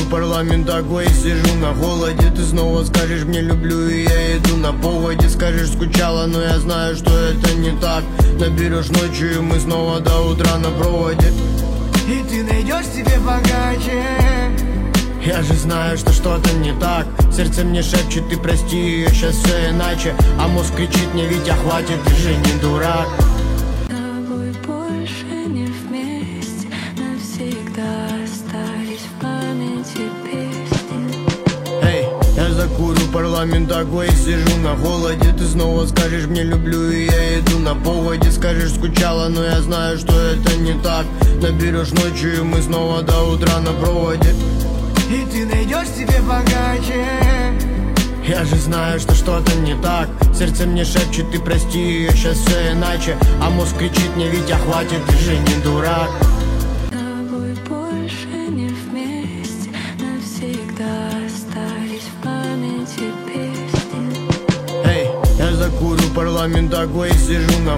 парламент такой, сижу на холоде. Ты снова скажешь мне люблю, и я иду на поводе. Скажешь скучала, но я знаю, что это не так. Наберешь ночью, и мы снова до утра на проводе. И ты найдешь себе богаче. Я же знаю, что что-то не так. Сердце мне шепчет, ты прости ее, сейчас все иначе. А мозг кричит мне, Витя, хватит, ты же не дурак. С тобой больше не вместе, навсегда остались в памяти песни. Эй, я закурю, парламент такой, сижу на холоде. Ты снова скажешь мне люблю, и я иду на поводе. Скажешь скучала, но я знаю, что это не так. Наберешь ночью, и мы снова до утра на проводе. И ты найдешь себе богаче. Я же знаю, что что-то не так. Сердце мне шепчет, ты прости ее, сейчас все иначе. А мозг кричит мне, Витя, хватит, ты же не дурак. С тобой больше не вместе, навсегда остались в памяти песни. Эй, я закурю, парламент такой, сижу на